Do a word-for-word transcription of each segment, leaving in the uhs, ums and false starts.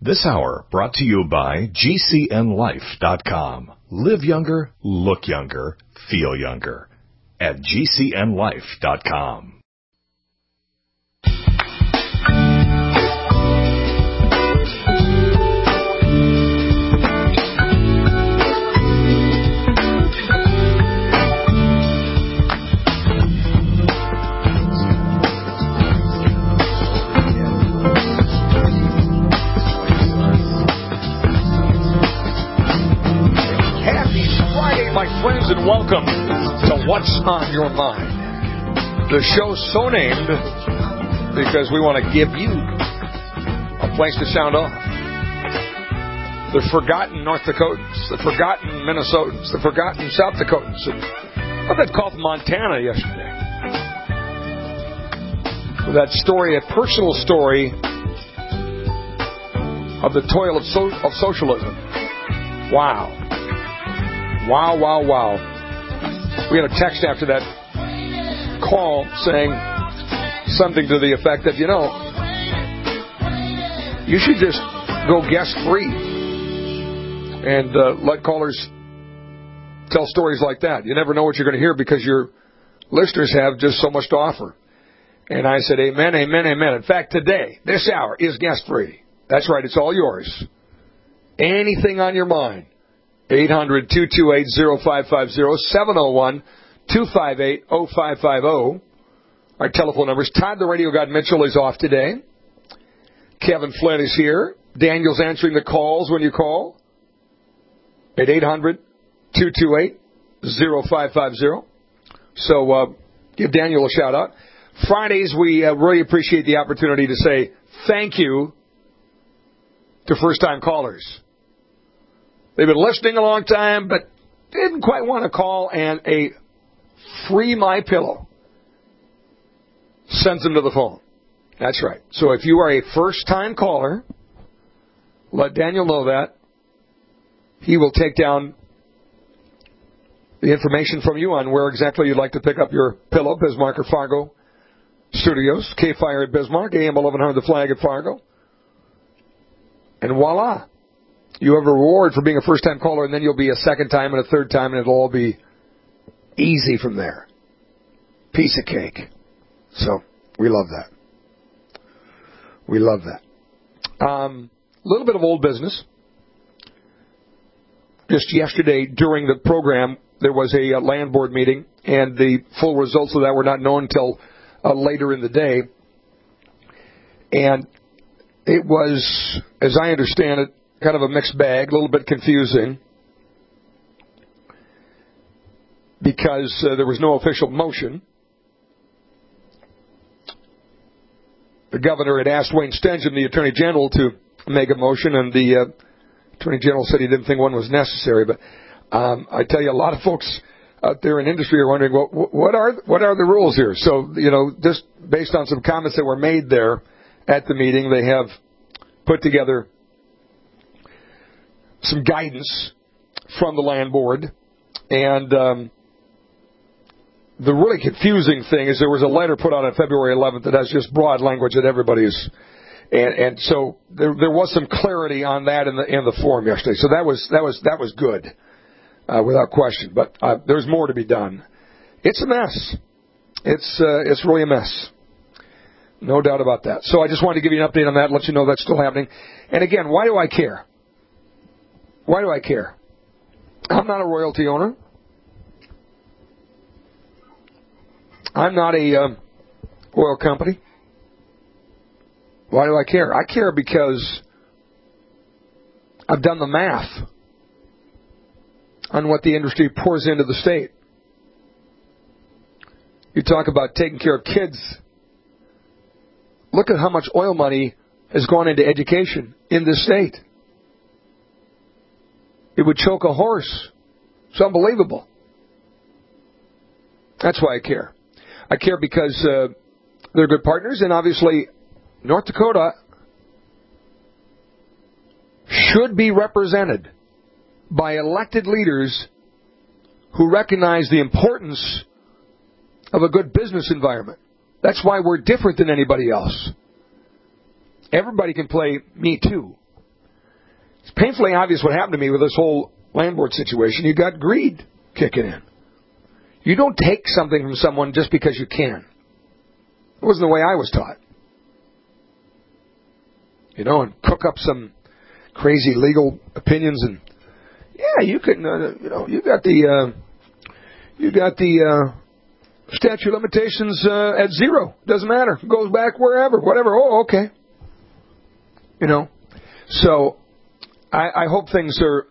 This hour brought to you by G C N life dot com. Live younger, look younger, feel younger at G C N life dot com. Friends, and welcome to What's on Your Mind. The show's so named because we want to give you a place to sound off. The forgotten North Dakotans, the forgotten Minnesotans, the forgotten South Dakotans. I got called from Montana yesterday. That story, a personal story of the toil of, so- of socialism. Wow. Wow, wow, wow. We had a text after that call saying something to the effect that, you know, you should just go guest free and uh, let callers tell stories like that. You never know what you're going to hear because your listeners have just so much to offer. And I said, amen, amen, amen. In fact, today, this hour is guest free. That's right, it's all yours. Anything on your mind. eight hundred, two two eight, oh five five oh, seven oh one, two five eight, oh five five oh. Our telephone numbers. Todd, the Radio God Mitchell, is off today. Kevin Flynn is here. Daniel's answering the calls when you call at eight hundred, two two eight, oh five five oh. So uh, give Daniel a shout out. Fridays, we uh, really appreciate the opportunity to say thank you to first-time callers. They've been listening a long time, but didn't quite want to call, and a free My Pillow sends them to the phone. That's right. So if you are a first-time caller, let Daniel know that. He will take down the information from you on where exactly you'd like to pick up your pillow. Bismarck or Fargo Studios, K-Fire at Bismarck, A M eleven hundred The Flag at Fargo. And voila. You have a reward for being a first-time caller, and then you'll be a second time and a third time, and it'll all be easy from there. Piece of cake. So, we love that. We love that. A um, little bit of old business. Just yesterday, during the program, there was a, a land board meeting, and the full results of that were not known until uh, later in the day. And it was, as I understand it, kind of a mixed bag, a little bit confusing, because uh, there was no official motion. The governor had asked Wayne Stenson, the Attorney General, to make a motion, and the uh, Attorney General said he didn't think one was necessary. But um, I tell you, a lot of folks out there in industry are wondering, well, what are what are the rules here? So, you know, just based on some comments that were made there at the meeting, they have put together some guidance from the land board. And um, the really confusing thing is there was a letter put out on February eleventh that has just broad language that everybody's, and, and so there, there was some clarity on that in the in the forum yesterday. So that was that was that was good, uh, without question. But uh, there's more to be done. It's a mess. It's uh, it's really a mess. No doubt about that. So I just wanted to give you an update on that, let you know that's still happening. And again, why do I care? Why do I care? I'm not a royalty owner. I'm not a um, oil company. Why do I care? I care because I've done the math on what the industry pours into the state. You talk about taking care of kids. Look at how much oil money has gone into education in this state. It would choke a horse. It's unbelievable. That's why I care. I care because uh, they're good partners, and obviously North Dakota should be represented by elected leaders who recognize the importance of a good business environment. That's why we're different than anybody else. Everybody can play me too. It's painfully obvious what happened to me with this whole land board situation. You got greed kicking in. You don't take something from someone just because you can. It wasn't the way I was taught. You know, and cook up some crazy legal opinions and, yeah, you can, uh, you know, you got the, uh, you got the, uh, statute of limitations, uh, at zero. Doesn't matter. Goes back wherever, whatever. Oh, okay. You know, so I, I hope things are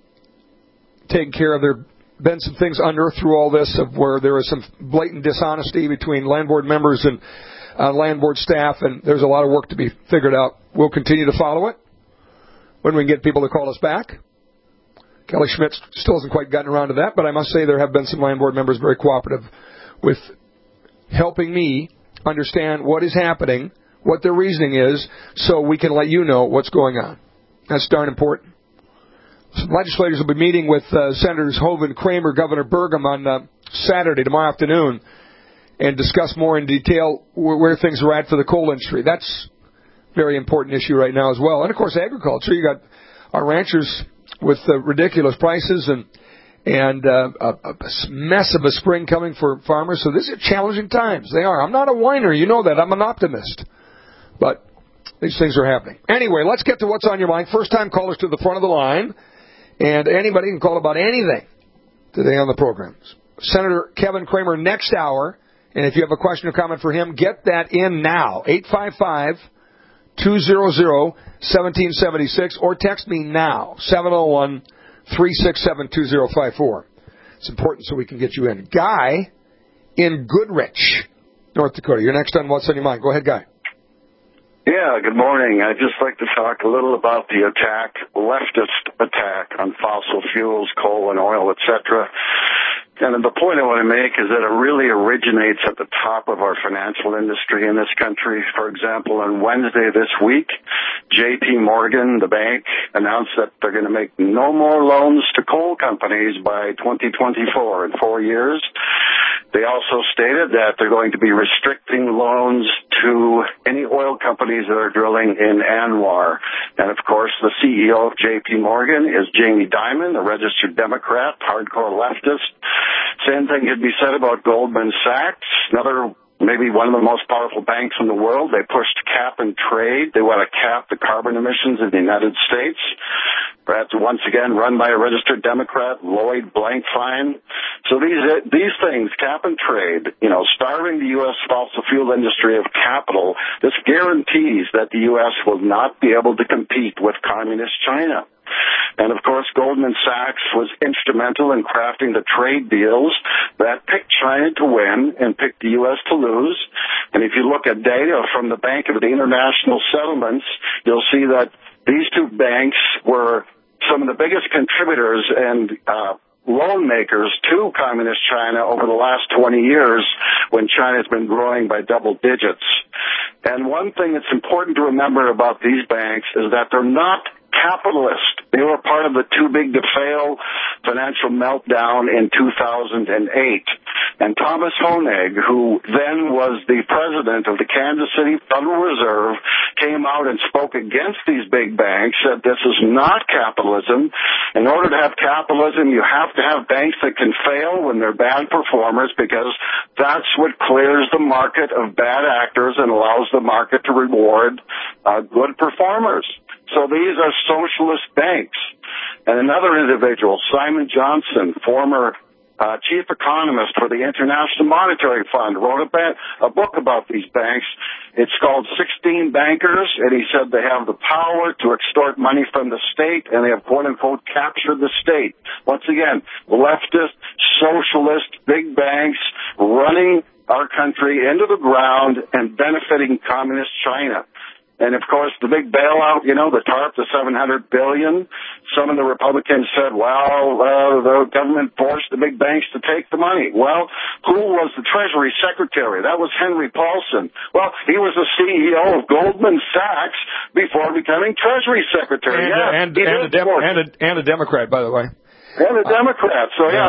taken care of. There have been some things unearthed through all this of where there is some blatant dishonesty between land board members and uh, land board staff, and there's a lot of work to be figured out. We'll continue to follow it when we can get people to call us back. Kelly Schmidt still hasn't quite gotten around to that, but I must say there have been some land board members very cooperative with helping me understand what is happening, what their reasoning is, so we can let you know what's going on. That's darn important. Some legislators will be meeting with uh, Senators Hoeven, Kramer, Governor Burgum on uh, Saturday, tomorrow afternoon, and discuss more in detail where, where things are at for the coal industry. That's a very important issue right now as well. And, of course, agriculture. You got our ranchers with uh, ridiculous prices and and uh, a, a mess of a spring coming for farmers. So these are challenging times. They are. I'm not a whiner. You know that. I'm an optimist. But these things are happening. Anyway, let's get to what's on your mind. First-time callers to the front of the line. And anybody can call about anything today on the program. Senator Kevin Kramer next hour. And if you have a question or comment for him, get that in now. eight five five, two hundred, one seven seven six or text me now. seven oh one, three six seven, two oh five four. It's important so we can get you in. Guy in Goodrich, North Dakota. You're next on What's on Your Mind. Go ahead, Guy. Yeah, good morning. I'd just like to talk a little about the attack, leftist attack on fossil fuels, coal and oil, et cetera. And the point I want to make is that it really originates at the top of our financial industry in this country. For example, on Wednesday this week, J P Morgan, the bank, announced that they're going to make no more loans to coal companies by twenty twenty-four, in four years. They also stated that they're going to be restricting loans to any oil companies that are drilling in ANWR. And, of course, the C E O of J P Morgan is Jamie Dimon, a registered Democrat, hardcore leftist. Same thing could be said about Goldman Sachs, another maybe one of the most powerful banks in the world. They pushed cap and trade. They want to cap the carbon emissions in the United States. Perhaps once again run by a registered Democrat, Lloyd Blankfein. So these these things, cap and trade, you know, starving the U S fossil fuel industry of capital, this guarantees that the U S will not be able to compete with communist China. And, of course, Goldman Sachs was instrumental in crafting the trade deals that picked China to win and picked the U S to lose. And if you look at data from the Bank of the International Settlements, you'll see that these two banks were some of the biggest contributors and uh, loan makers to communist China over the last twenty years when China has been growing by double digits. And one thing that's important to remember about these banks is that they're not capitalist. They were part of the too big to fail financial meltdown in two thousand eight. And Thomas Honig, who then was the president of the Kansas City Federal Reserve, came out and spoke against these big banks, said this is not capitalism. In order to have capitalism, you have to have banks that can fail when they're bad performers, because that's what clears the market of bad actors and allows the market to reward uh, good performers. So these are socialist banks. And another individual, Simon Johnson, former uh, chief economist for the International Monetary Fund, wrote a, ba- a book about these banks. It's called sixteen Bankers, and he said they have the power to extort money from the state, and they have, quote-unquote, captured the state. Once again, leftist, socialist, big banks running our country into the ground and benefiting communist China. And, of course, the big bailout, you know, the TARP, the seven hundred billion dollars, some of the Republicans said, well, uh, the government forced the big banks to take the money. Well, who was the Treasury Secretary? That was Henry Paulson. Well, he was the C E O of Goldman Sachs before becoming Treasury Secretary. And, yeah, and, and, a Dem- and, a, and a Democrat, by the way. And a Democrat. So, yeah. yeah.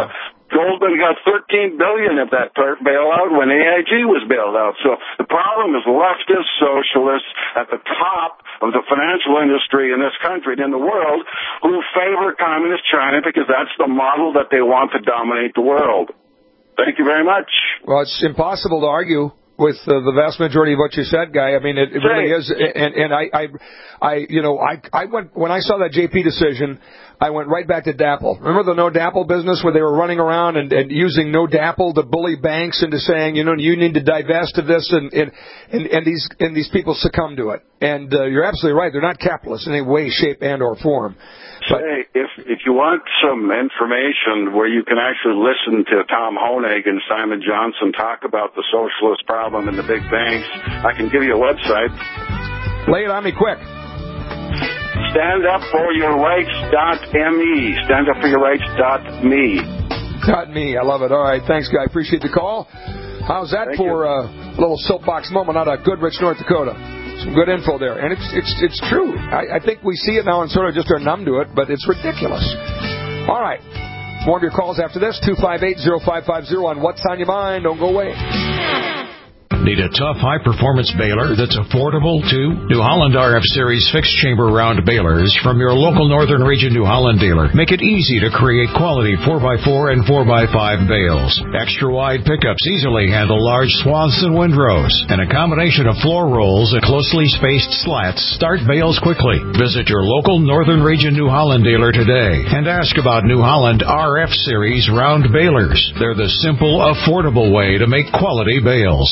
Goldman got thirteen billion dollars of that bailout when A I G was bailed out. So the problem is leftist socialists at the top of the financial industry in this country and in the world who favor communist China because that's the model that they want to dominate the world. Thank you very much. Well, it's impossible to argue with uh, the vast majority of what you said, Guy. I mean, it, it really is. And, and I, I, I, you know, I, I went when I saw that J P decision, I went right back to DAPL. Remember the no DAPL business where they were running around and, and using no DAPL to bully banks into saying, you know, you need to divest of this, and and, and, and these and these people succumb to it. And uh, you're absolutely right. They're not capitalists in any way, shape, and or form. But, hey, if if you want some information where you can actually listen to Tom Honig and Simon Johnson talk about the socialist problem and the big banks, I can give you a website. Lay it on me quick. stand up for your rights dot me. stand up for your rights dot me. Dot me. I love it. All right. Thanks, Guy. Appreciate the call. How's that Thank for a uh, little soapbox moment out of Goodrich, North Dakota? Some good info there. And it's it's it's true. I, I think we see it now and sort of just are numb to it, but it's ridiculous. All right. More of your calls after this. two five eight, zero five five zero on What's on Your Mind. Don't go away. Need a tough, high-performance baler that's affordable, too? New Holland R F Series fixed-chamber round balers from your local Northern Region New Holland dealer make it easy to create quality four by four and four by five bales. Extra-wide pickups easily handle large swaths and windrows, and a combination of floor rolls and closely spaced slats start bales quickly. Visit your local Northern Region New Holland dealer today and ask about New Holland R F Series round balers. They're the simple, affordable way to make quality bales.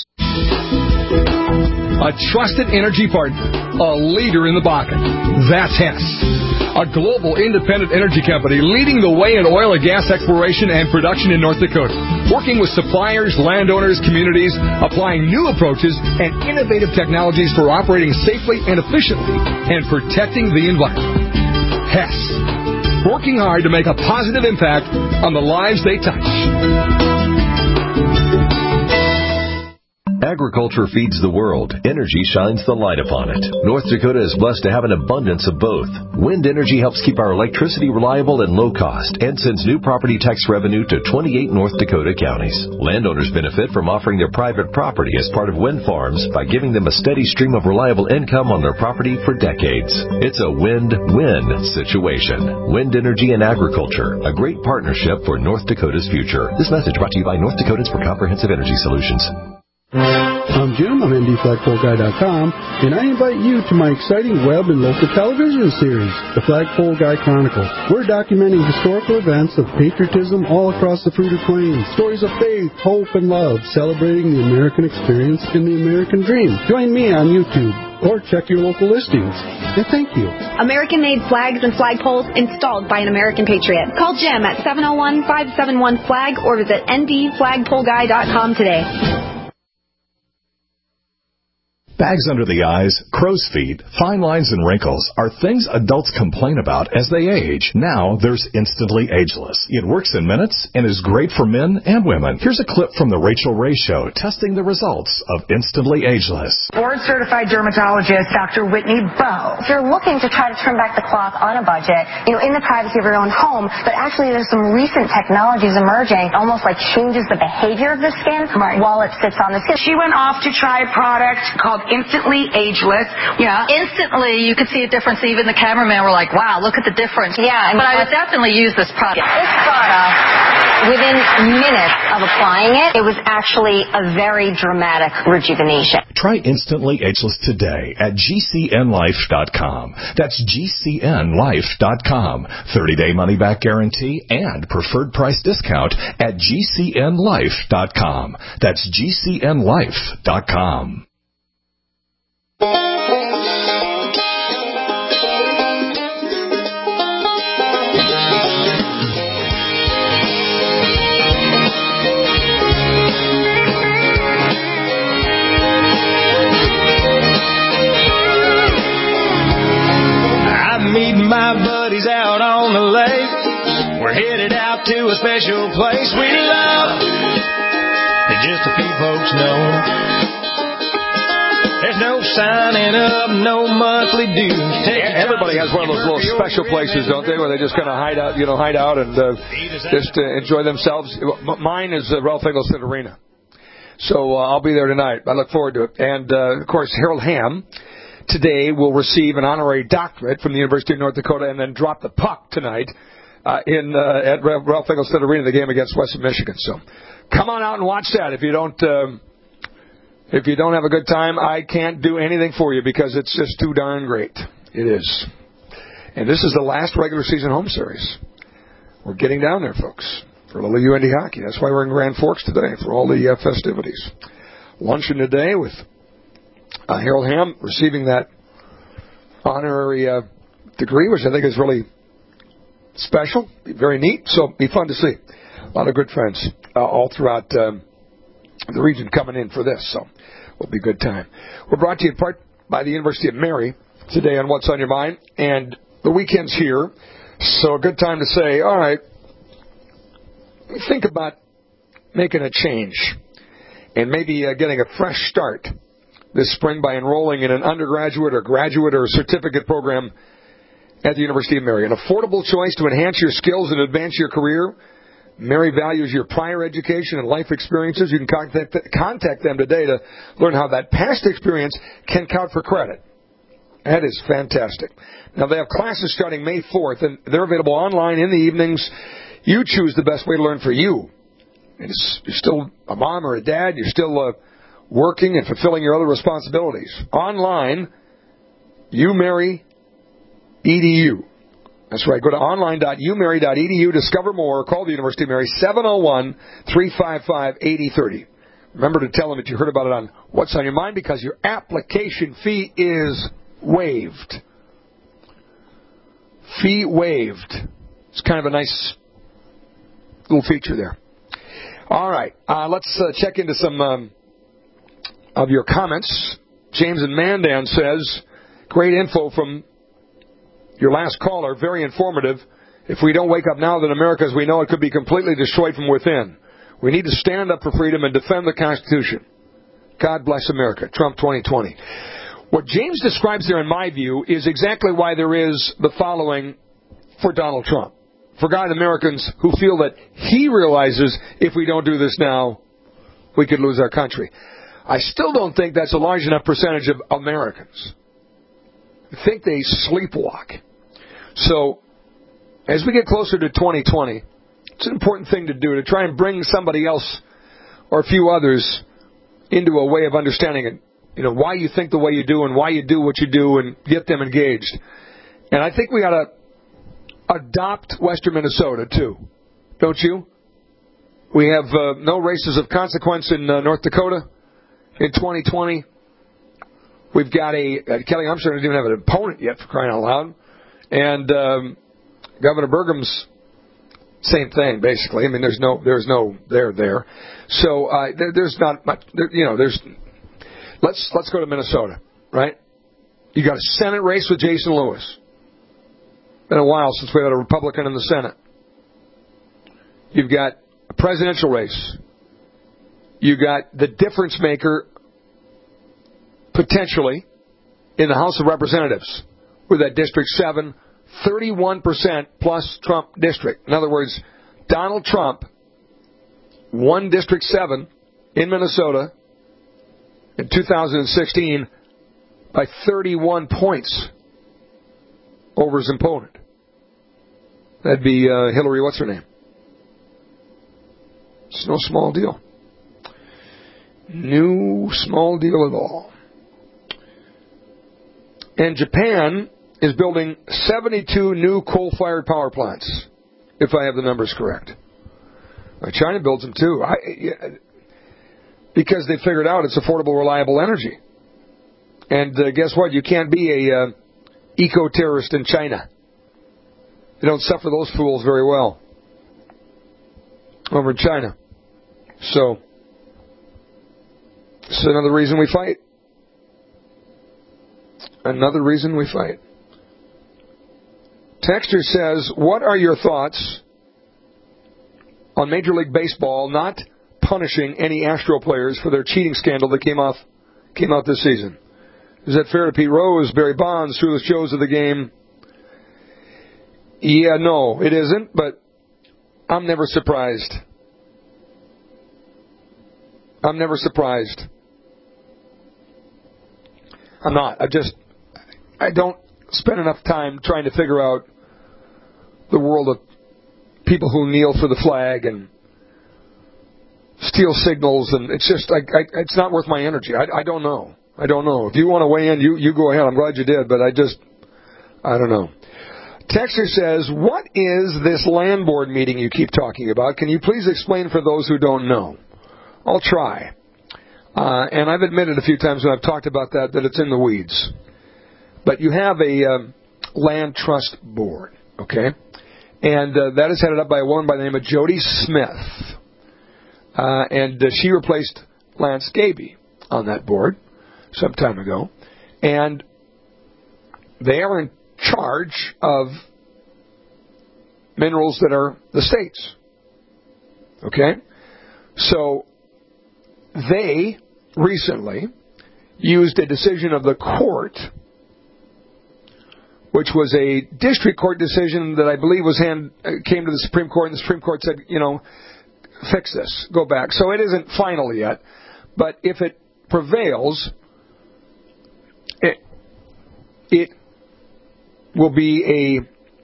A trusted energy partner, a leader in the Bakken. That's Hess, a global independent energy company leading the way in oil and gas exploration and production in North Dakota, working with suppliers, landowners, communities, applying new approaches and innovative technologies for operating safely and efficiently and protecting the environment. Hess, working hard to make a positive impact on the lives they touch. Agriculture feeds the world. Energy shines the light upon it. North Dakota is blessed to have an abundance of both. Wind energy helps keep our electricity reliable and low cost and sends new property tax revenue to twenty-eight North Dakota counties. Landowners benefit from offering their private property as part of wind farms by giving them a steady stream of reliable income on their property for decades. It's a win-win situation. Wind energy and agriculture, a great partnership for North Dakota's future. This message brought to you by North Dakotans for Comprehensive Energy Solutions. I'm Jim of N D flagpole guy dot com, and I invite you to my exciting web and local television series, The Flagpole Guy Chronicles. We're documenting historical events of patriotism all across the Fruita Plains, stories of faith, hope, and love, celebrating the American experience and the American dream. Join me on YouTube or check your local listings. And thank you. American-made flags and flagpoles installed by an American patriot. Call Jim at seven oh one, five seven one, flag or visit N D flagpole guy dot com today. Bags under the eyes, crow's feet, fine lines, and wrinkles are things adults complain about as they age. Now there's Instantly Ageless. It works in minutes and is great for men and women. Here's a clip from the Rachel Ray Show testing the results of Instantly Ageless. Board-certified dermatologist Doctor Whitney Bowe. If you're looking to try to turn back the clock on a budget, you know, in the privacy of your own home, but actually there's some recent technologies emerging, almost like changes the behavior of the skin right. while it sits on the skin. She went off to try a product called Instantly Ageless. Yeah. Instantly, you could see a difference. Even the cameraman were like, wow, look at the difference. Yeah. I mean, but I would definitely use this product. This product, within minutes of applying it, it was actually a very dramatic rejuvenation. Try Instantly Ageless today at G C N life dot com. That's G C N life dot com. thirty-day money-back guarantee and preferred price discount at G C N life dot com. That's G C N life dot com. Meeting my buddies out on the lake. We're headed out to a special place we love that just a few folks know. There's no signing up, no monthly dues. Take Everybody has one of those little special places, don't they, where they just kind of hide out, you know, hide out and uh, just uh, enjoy themselves. M- mine is uh, Ralph Eggleston Arena. So uh, I'll be there tonight. I look forward to it. And, uh, of course, Harold Hamm today will receive an honorary doctorate from the University of North Dakota and then drop the puck tonight uh, in uh, at Ralph Eggleston Arena, the game against Western Michigan. So come on out and watch that. If you don't... Um, If you don't have a good time, I can't do anything for you because it's just too darn great. It is. And this is the last regular season home series. We're getting down there, folks, for a little U N D hockey. That's why we're in Grand Forks today, for all the uh, festivities. Luncheon today with uh, Harold Hamm receiving that honorary uh, degree, which I think is really special, very neat, so be fun to see. A lot of good friends uh, all throughout um, the region coming in for this, so will be a good time. We're brought to you in part by the University of Mary today on What's on Your Mind, and the weekend's here, so a good time to say, all right, think about making a change and maybe uh, getting a fresh start this spring by enrolling in an undergraduate or graduate or certificate program at the University of Mary. An affordable choice to enhance your skills and advance your career. Mary values your prior education and life experiences. You can contact, contact them today to learn how that past experience can count for credit. That is fantastic. Now, they have classes starting May fourth, and they're available online in the evenings. You choose the best way to learn for you. It's, you're still a mom or a dad. You're still uh, working and fulfilling your other responsibilities. Online, U Mary E D U. That's right. Go to online dot u mary dot e d u, discover more, or call the University of Mary, seven oh one, three five five, eight oh three oh. Remember to tell them that you heard about it on What's on Your Mind, because your application fee is waived. Fee waived. It's kind of a nice little feature there. All right. Uh, let's uh, check into some um, of your comments. James in Mandan says, great info from your last caller, very informative. If we don't wake up now, then America as we know it could be completely destroyed from within. We need to stand up for freedom and defend the Constitution. God bless America. Trump twenty twenty. What James describes there, in my view, is exactly why there is the following for Donald Trump. For God Americans who feel that he realizes if we don't do this now, we could lose our country. I still don't think that's a large enough percentage of Americans. I think they sleepwalk. So, as we get closer to twenty twenty, it's an important thing to do, to try and bring somebody else or a few others into a way of understanding it. You know, why you think the way you do and why you do what you do, and get them engaged. And I think we ought to adopt Western Minnesota, too. Don't you? We have uh, no races of consequence in uh, North Dakota in twenty twenty. We've got a, uh, Kelly Armstrong doesn't even have an opponent yet, for crying out loud. And um, Governor Burgum's same thing, basically. I mean, there's no, there's no there there. So uh, there, there's not much, there, you know, there's, let's, let's go to Minnesota, right? You got a Senate race with Jason Lewis. Been a while since we had a Republican in the Senate. You've got a presidential race. You got the difference maker, potentially, in the House of Representatives, with that District seven, thirty-one percent plus Trump district. In other words, Donald Trump won District seven in Minnesota in two thousand sixteen by thirty-one points over his opponent. That'd be uh, Hillary, what's her name? It's no small deal. No small deal at all. And Japan is building seventy-two new coal-fired power plants, if I have the numbers correct. Now, China builds them too, I, yeah, because they figured out it's affordable, reliable energy. And uh, guess what? You can't be a uh, eco-terrorist in China. They don't suffer those fools very well over in China. So, it's another reason we fight. Another reason we fight. Texter says, what are your thoughts on Major League Baseball not punishing any Astro players for their cheating scandal that came off came out this season? Is that fair to Pete Rose, Barry Bonds, through the shows of the game? Yeah, no, it isn't, but I'm never surprised. I'm never surprised. I'm not. I just, I don't spend enough time trying to figure out the world of people who kneel for the flag and steal signals, and it's just, I, I, it's not worth my energy. I, I don't know. I don't know. If you want to weigh in, you, you go ahead. I'm glad you did, but I just, I don't know. Texter says, what is this land board meeting you keep talking about? Can you please explain for those who don't know? I'll try. Uh, and I've admitted a few times when I've talked about that that it's in the weeds. But you have a um, land trust board, okay? And uh, that is headed up by a woman by the name of Jody Smith. Uh, and uh, she replaced Lance Gaby on that board some time ago. And they are in charge of minerals that are the state's. Okay? So they recently used a decision of the court, which was a district court decision that I believe was hand, came to the Supreme Court, and the Supreme Court said, you know, fix this, go back. So it isn't final yet, but if it prevails, it, it will be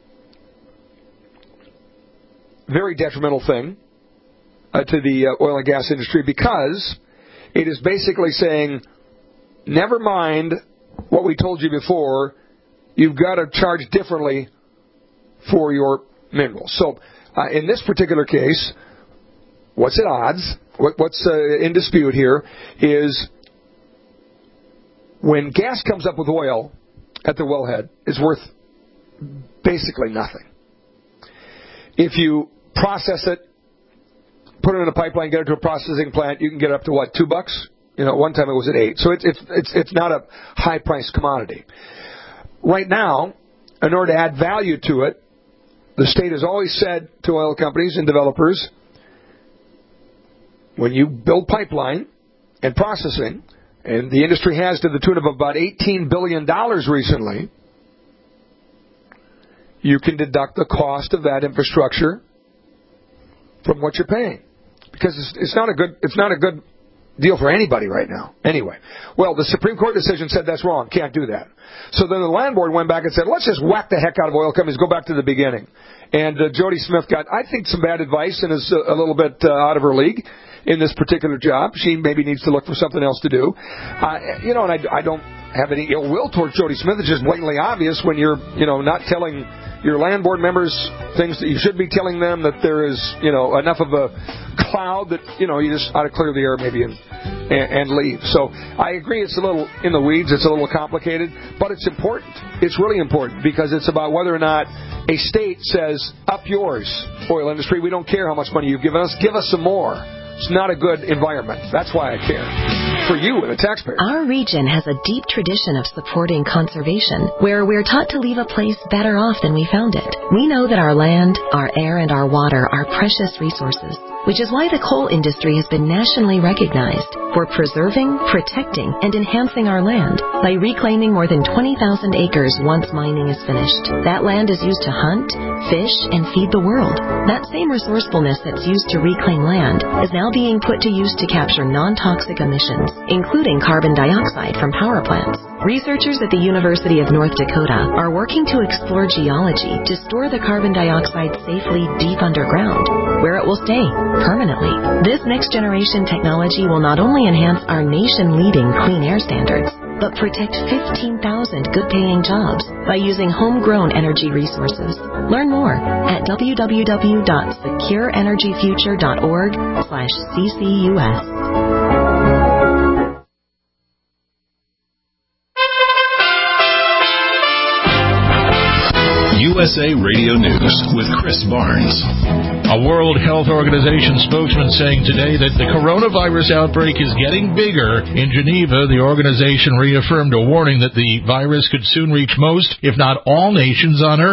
a very detrimental thing uh, to the uh, oil and gas industry, because it is basically saying, never mind what we told you before, you've got to charge differently for your minerals. So uh, in this particular case, what's at odds, what, what's uh, in dispute here is when gas comes up with oil at the wellhead, it's worth basically nothing. If you process it, put it in a pipeline, get it to a processing plant, you can get it up to what, two bucks? You know, one time it was at eight. So it's it's it's, it's not a high-priced commodity. Right now, in order to add value to it, the state has always said to oil companies and developers, when you build pipeline and processing, and the industry has to the tune of about eighteen billion dollars recently, you can deduct the cost of that infrastructure from what you're paying. Because it's, it's not a good it's not a good deal for anybody right now. Anyway, well, the Supreme Court decision said that's wrong. Can't do that. So then the land board went back and said, let's just whack the heck out of oil companies, go back to the beginning. And uh, Jody Smith got, I think, some bad advice and is a, a little bit uh, out of her league in this particular job. She maybe needs to look for something else to do. Uh, you know, and I, I don't have any ill will towards Jody Smith. It's just blatantly obvious when you're, you know, not telling your land board members things that you should be telling them, that there is, you know, enough of a cloud that, you know, you just ought to clear the air maybe and, and, and leave. So I agree it's a little in the weeds, it's a little complicated, but it's important. It's really important because it's about whether or not a state says, up yours, oil industry, we don't care how much money you've given us, give us some more. It's not a good environment. That's why I care. For you and the taxpayer. Our region has a deep tradition of supporting conservation, where we're taught to leave a place better off than we found it. We know that our land, our air, and our water are precious resources, which is why the coal industry has been nationally recognized for preserving, protecting, and enhancing our land by reclaiming more than twenty thousand acres once mining is finished. That land is used to hunt, fish, and feed the world. That same resourcefulness that's used to reclaim land is now being put to use to capture non-toxic emissions, including carbon dioxide from power plants. Researchers at the University of North Dakota are working to explore geology to store the carbon dioxide safely deep underground, where it will stay permanently. This next-generation technology will not only enhance our nation-leading clean air standards, but protect fifteen thousand good-paying jobs by using homegrown energy resources. Learn more at w w w dot secure energy future dot org slash C C U S. U S A Radio News with Chris Barnes. A World Health Organization spokesman saying today that the coronavirus outbreak is getting bigger. In Geneva, the organization reaffirmed a warning that the virus could soon reach most, if not all, nations on Earth.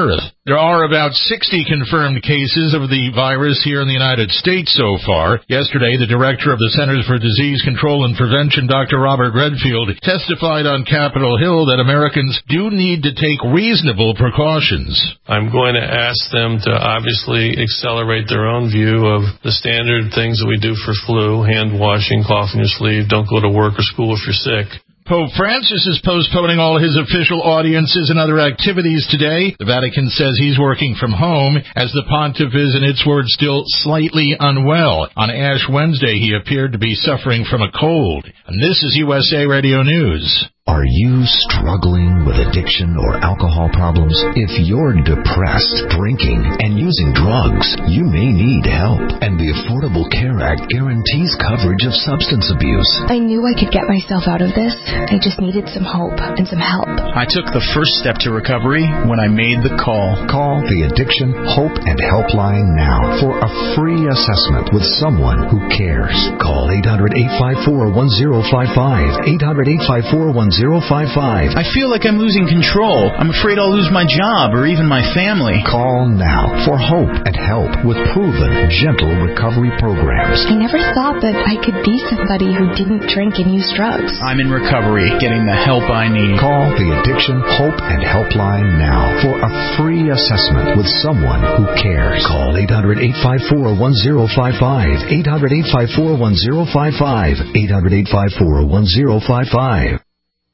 There are about sixty confirmed cases of the virus here in the United States so far. Yesterday, the director of the Centers for Disease Control and Prevention, Doctor Robert Redfield, testified on Capitol Hill that Americans do need to take reasonable precautions. I'm going to ask them to obviously accelerate their own view of the standard things that we do for flu, hand washing, cough in your sleeve, don't go to work or school if you're sick. Pope Francis is postponing all his official audiences and other activities today. The Vatican says he's working from home as the pontiff is, in its words, still slightly unwell. On Ash Wednesday, he appeared to be suffering from a cold. And this is U S A Radio News. Are you struggling with addiction or alcohol problems? If you're depressed, drinking, and using drugs, you may need help. And the Affordable Care Act guarantees coverage of substance abuse. I knew I could get myself out of this. I just needed some hope and some help. I took the first step to recovery when I made the call. Call the Addiction Hope and Helpline now for a free assessment with someone who cares. Call eight hundred, eight five four, one zero five five. eight hundred, eight five four, one zero five five. I feel like I'm losing control. I'm afraid I'll lose my job or even my family. Call now for hope and help with proven, gentle recovery programs. I never thought that I could be somebody who didn't drink and use drugs. I'm in recovery, getting the help I need. Call the Addiction Hope and Helpline now for a free assessment with someone who cares. Call eight hundred, eight five four, one zero five five. eight hundred, eight five four, one zero five five. eight hundred, eight five four, one zero five five.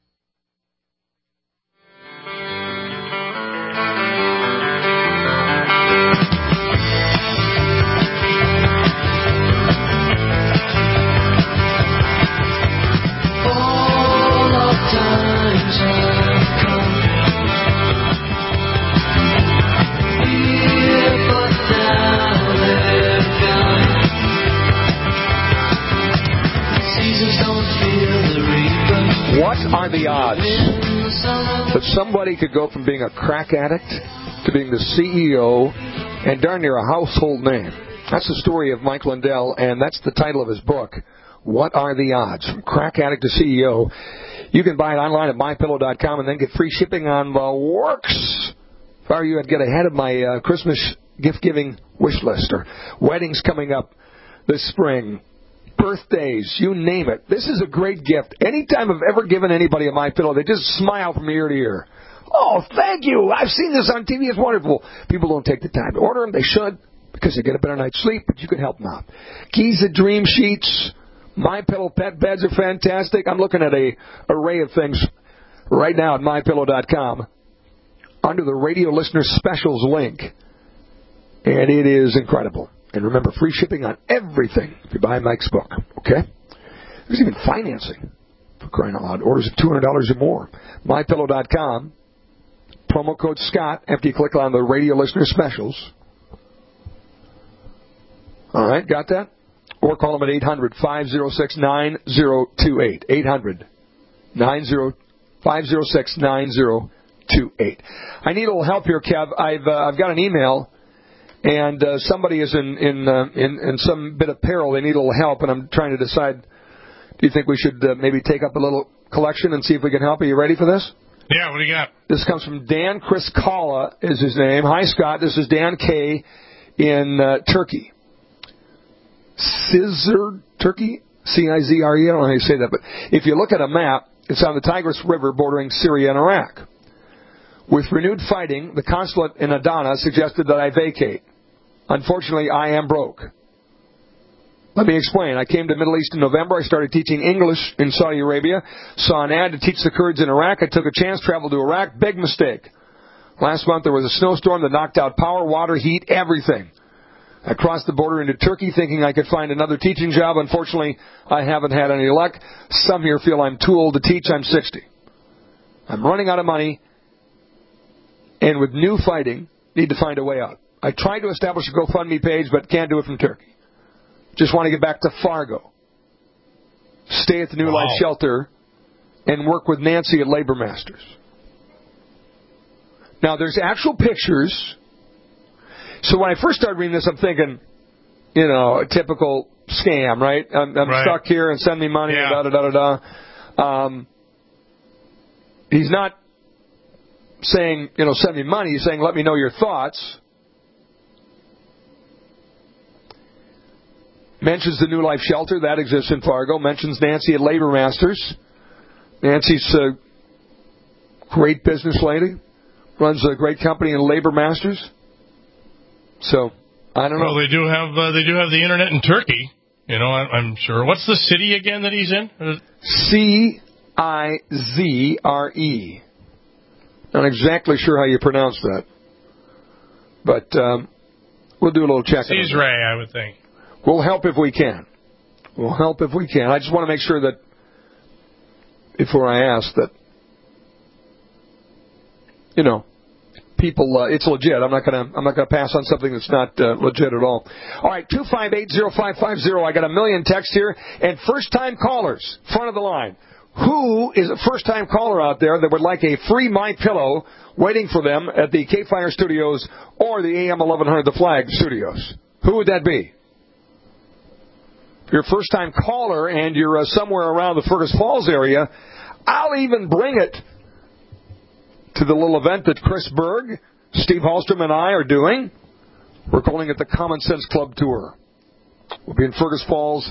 What are the odds that somebody could go from being a crack addict to being the C E O and darn near a household name? That's the story of Mike Lindell, and that's the title of his book, What Are the Odds? From Crack Addict to C E O. You can buy it online at my pillow dot com and then get free shipping on the works. If I were you, I'd get ahead of my uh, Christmas gift-giving wish list, or weddings coming up this spring. Birthdays, you name it. This is a great gift. Anytime I've ever given anybody a MyPillow, they just smile from ear to ear. Oh, thank you. I've seen this on T V. It's wonderful. People don't take the time to order them. They should, because they get a better night's sleep, but you can help them out. Giza Dream Sheets, MyPillow pet beds are fantastic. I'm looking at a array of things right now at my pillow dot com under the Radio Listener Specials link, and it is incredible. And remember, free shipping on everything if you buy Mike's book, okay? There's even financing, for crying out loud. Orders of two hundred dollars or more. my pillow dot com, promo code Scott, after you click on the Radio Listener Specials. All right, got that? Or call them at eight hundred, five oh six, nine oh two eight. eight hundred, five oh six, nine oh two eight. I need a little help here, Kev. I've, uh, I've got an email. And uh, somebody is in in, uh, in in some bit of peril. They need a little help, and I'm trying to decide, do you think we should uh, maybe take up a little collection and see if we can help? Are you ready for this? Yeah, what do you got? This comes from Dan Kriskala is his name. Hi, Scott. This is Dan K. in uh, Turkey. Cizre, Turkey? C I Z R E? I don't know how you say that. But if you look at a map, it's on the Tigris River bordering Syria and Iraq. With renewed fighting, the consulate in Adana suggested that I vacate. Unfortunately, I am broke. Let me explain. I came to the Middle East in November. I started teaching English in Saudi Arabia. Saw an ad to teach the Kurds in Iraq. I took a chance, traveled to Iraq. Big mistake. Last month there was a snowstorm that knocked out power, water, heat, everything. I crossed the border into Turkey thinking I could find another teaching job. Unfortunately, I haven't had any luck. Some here feel I'm too old to teach. I'm sixty. I'm running out of money. And with new fighting, need to find a way out. I tried to establish a GoFundMe page, but can't do it from Turkey. Just want to get back to Fargo. Stay at the New wow. Life Shelter and work with Nancy at Labor Masters. Now, there's actual pictures. So when I first started reading this, I'm thinking, you know, a typical scam, right? I'm, I'm right. stuck here and send me money yeah. and da-da-da-da-da. Um, he's not saying, you know, send me money. He's saying, let me know your thoughts. Mentions the New Life Shelter. That exists in Fargo. Mentions Nancy at Labor Masters. Nancy's a great business lady. Runs a great company in Labor Masters. So, I don't know. Well, they do have uh, they do have the internet in Turkey. You know, I, I'm sure. What's the city again that he's in? C I Z R E. Not exactly sure how you pronounce that. But um, we'll do a little check. Cizre, I would think. We'll help if we can. We'll help if we can. I just want to make sure that, before I ask, that, you know, people, uh, it's legit. I'm not gonna, I'm not gonna pass on something that's not uh, legit at all. All right, two five eight zero five five zero. I got a million texts here, and first-time callers, front of the line. Who is a first-time caller out there that would like a free My Pillow waiting for them at the K-Fire Studios or the A M eleven hundred The Flag Studios? Who would that be? If you're a first-time caller and you're uh, somewhere around the Fergus Falls area, I'll even bring it to the little event that Chris Berg, Steve Hallstrom, and I are doing. We're calling it the Common Sense Club Tour. We'll be in Fergus Falls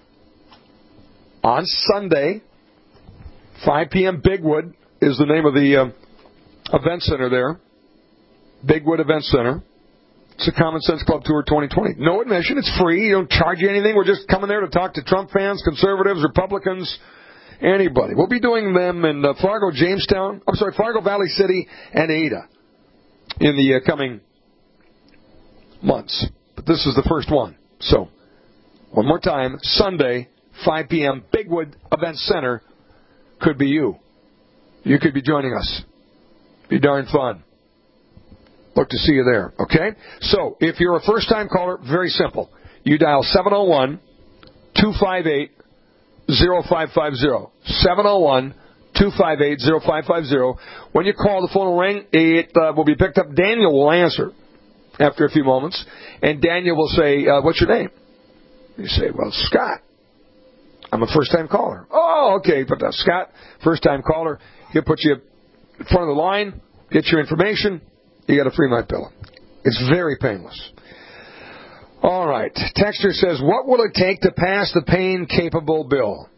on Sunday. five p.m. Bigwood is the name of the uh, event center there. Bigwood Event Center. It's a Common Sense Club Tour twenty twenty. No admission. It's free. You don't charge you anything. We're just coming there to talk to Trump fans, conservatives, Republicans, anybody. We'll be doing them in uh, Fargo, Jamestown. I'm sorry, Fargo, Valley City, and Ada in the uh, coming months. But this is the first one. So, one more time, Sunday, five p.m., Bigwood Event Center. Could be you. You could be joining us. Be darn fun. Look to see you there, okay? So, if you're a first-time caller, very simple. You dial seven oh one, two five eight, zero five five zero. seven oh one, two five eight, zero five five zero. When you call, the phone will ring. It uh, will be picked up. Daniel will answer after a few moments. And Daniel will say, uh, what's your name? You say, well, Scott. I'm a first-time caller. Oh, okay. But uh, Scott, first-time caller. He'll put you in front of the line, get your information. You got a free My Pillow. It's very painless. All right. Texter says, what will it take to pass the pain-capable bill?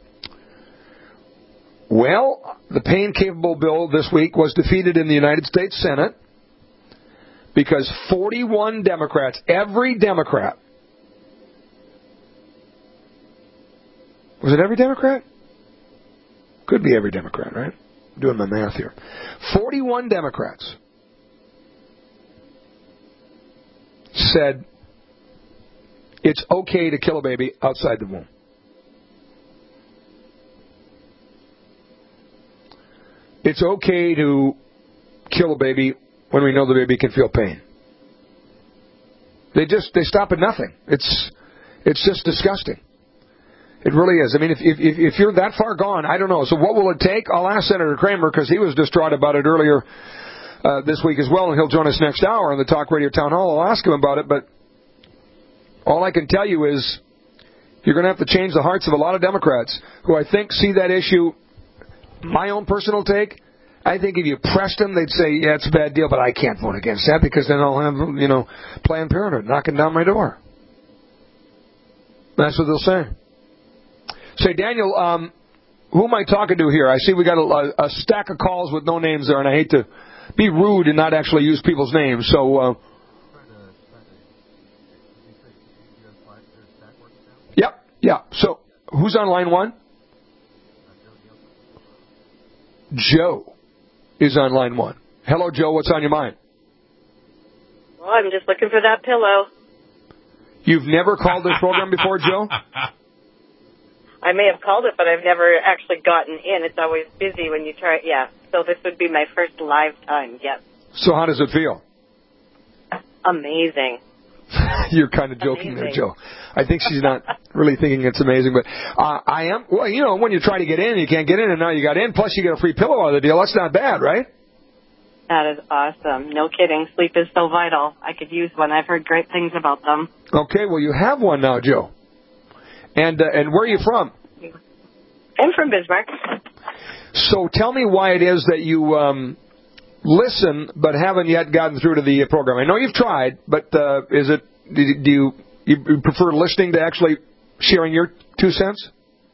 Well, the pain-capable bill this week was defeated in the United States Senate because forty-one Democrats, every Democrat, was it every Democrat? Could be every Democrat, right? I'm doing my math here. forty-one Democrats said it's okay to kill a baby outside the womb. It's okay to kill a baby when we know the baby can feel pain. They just, they stop at nothing. It's, it's just disgusting. It really is. I mean, if, if, if you're that far gone, I don't know. So what will it take? I'll ask Senator Kramer because he was distraught about it earlier uh, this week as well, and he'll join us next hour on the Talk Radio Town Hall. I'll ask him about it, but all I can tell you is you're going to have to change the hearts of a lot of Democrats who I think see that issue. My own personal take, I think if you pressed them, they'd say, yeah, it's a bad deal, but I can't vote against that because then I'll have, you know, Planned Parenthood knocking down my door. That's what they'll say. Say, Daniel, um, who am I talking to here? I see we got a, a stack of calls with no names there, and I hate to be rude and not actually use people's names. So, uh, yep, yeah. So, who's on line one? Joe is on line one. Hello, Joe. What's on your mind? Well, I'm just looking for that pillow. You've never called this program before, Joe? I may have called it, but I've never actually gotten in. It's always busy when you try. Yeah, so this would be my first live time, yes. So how does it feel? Amazing. You're kind of joking amazing. There, Joe. I think she's not really thinking it's amazing, but uh, I am. Well, you know, when you try to get in, you can't get in, and now you got in, plus you get a free pillow out of the deal. That's not bad, right? That is awesome. No kidding. Sleep is so vital. I could use one. I've heard great things about them. Okay, well, you have one now, Joe. And uh, and where are you from? I'm from Bismarck. So tell me why it is that you um, listen but haven't yet gotten through to the program? I know you've tried, but uh, is it do you, you prefer listening to actually sharing your two cents?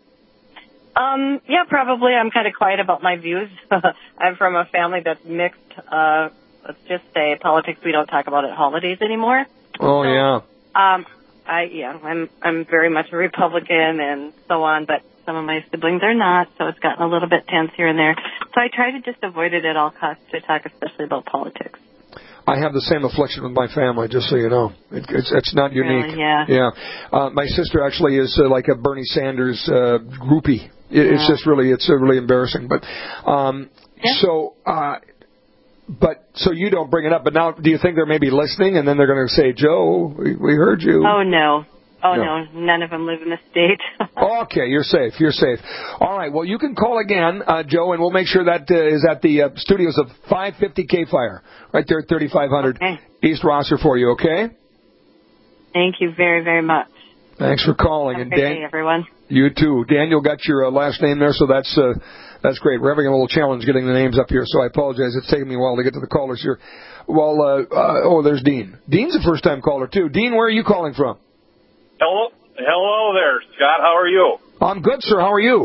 Um, yeah, probably. I'm kind of quiet about my views. I'm from a family that's mixed. Uh, let's just say politics we don't talk about at holidays anymore. Oh, so, yeah. Um, I yeah, I'm I'm very much a Republican and so on, but some of my siblings are not, so it's gotten a little bit tense here and there. So I try to just avoid it at all costs to talk, especially about politics. I have the same affliction with my family, just so you know. It, it's, it's not unique. Really, yeah. Yeah. Uh, my sister actually is uh, like a Bernie Sanders uh, groupie. It, yeah. It's just really, it's uh, really embarrassing. But um, yeah. so, uh, but so you don't bring it up. But now, do you think they're maybe listening, and then they're going to say, "Joe, we, we heard you." Oh no. Oh, no. no, none of them live in the state. Okay, you're safe. You're safe. All right, well, you can call again, uh, Joe, and we'll make sure that uh, is at the uh, studios of five fifty K-Fire, right there at thirty-five hundred okay. East Rosser for you, okay? Thank you very, very much. Thanks for calling. Have and a great Dan- day, everyone. You too. Daniel got your uh, last name there, so that's uh, that's great. We're having a little challenge getting the names up here, so I apologize. It's taken me a while to get to the callers here. Well, uh, uh, oh, there's Dean. Dean's a first-time caller, too. Dean, where are you calling from? Hello, hello there, Scott. How are you? I'm good, sir. How are you?